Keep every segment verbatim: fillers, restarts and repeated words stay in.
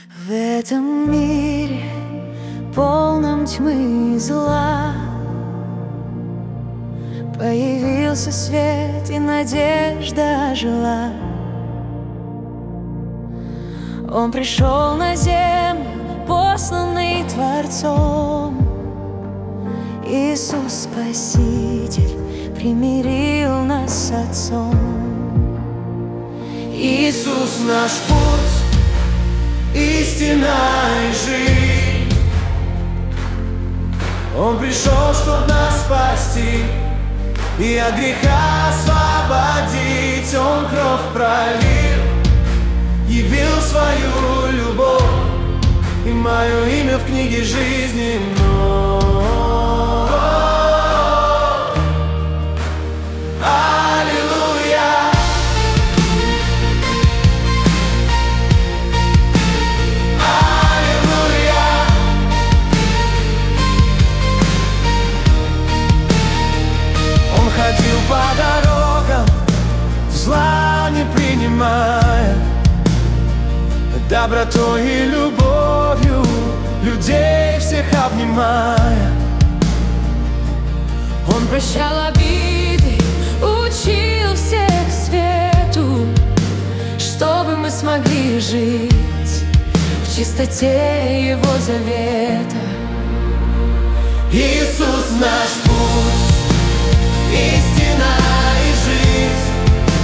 В этом мире, полном тьмы и зла, появился свет, и надежда ожила. Он пришел на землю, посланный Творцом. Иисус Спаситель примирил нас с Отцом. Иисус наш путь, истина и жизнь. Он пришел, чтоб нас спасти и от греха освободить. Он кровь пролил, явил свою любовь, и мое имя в книге жизни. Но аллилуйя, аллилуйя. Он ходил по дорогам, зла не принимая, добротой и любовью людей всех обнимая. Он прощал обиды, учил всех свету, чтобы мы смогли жить в чистоте Его завета. Иисус наш путь, истина и жизнь.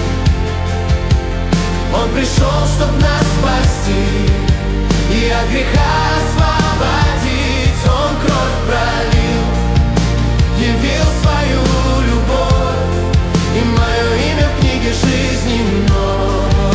Он пришел, чтоб нас спасти и от греха освободить. Он кровь пролил, явил свою любовь, и мое имя в книге жизни. Но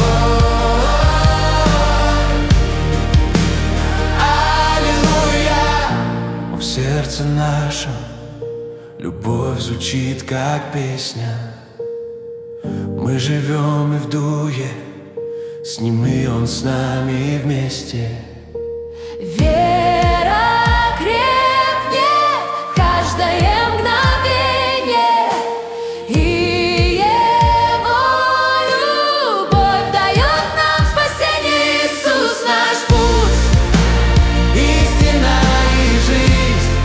аллилуйя. В сердце нашем любовь звучит как песня. Мы живем и в духе, с Ним и Он с нами вместе. Вера крепнет каждое мгновение, и Его любовь дает нам спасение. Иисус наш путь, Истина и жизнь.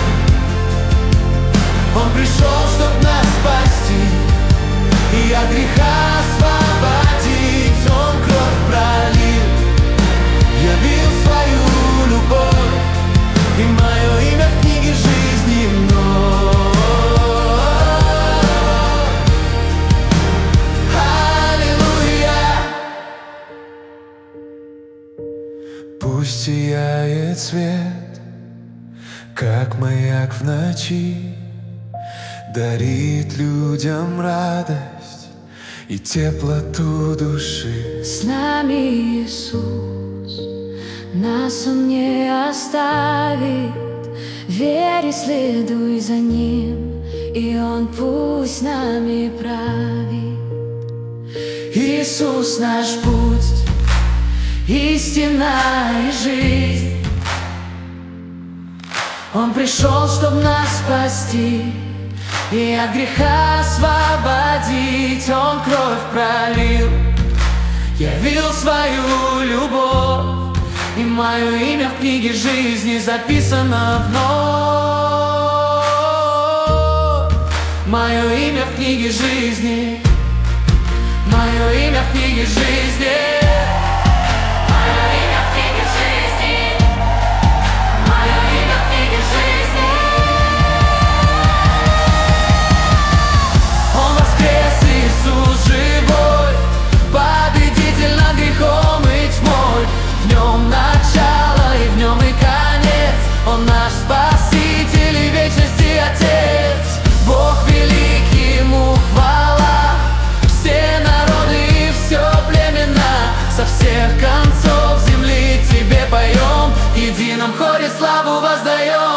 Он пришел, чтоб нас спасти и от греха освободить. Он кровь пролил, явил свою любовь, и мое имя в книге жизни. Но аллилуйя. Пусть сияет свет, как маяк в ночи, дарит людям радость и теплоту души. с нами Иисус, нас Он не оставит. Верь и следуй за Ним, и Он пусть нами правит. Иисус наш путь, истина и жизнь. Он пришел, чтоб нас спасти и от греха освободить. Он кровь пролил, явил свою любовь, и мое имя в книге жизни записано вновь. Мое имя в книге жизни, мое имя в книге жизни. Иисус живой, победитель над грехом и тьмой. В Нем начало и в Нем и конец. Он наш Спаситель и вечности Отец. Бог великий, Ему хвала. Все народы и все племена, со всех концов земли Тебе поем, в едином хоре славу воздаем.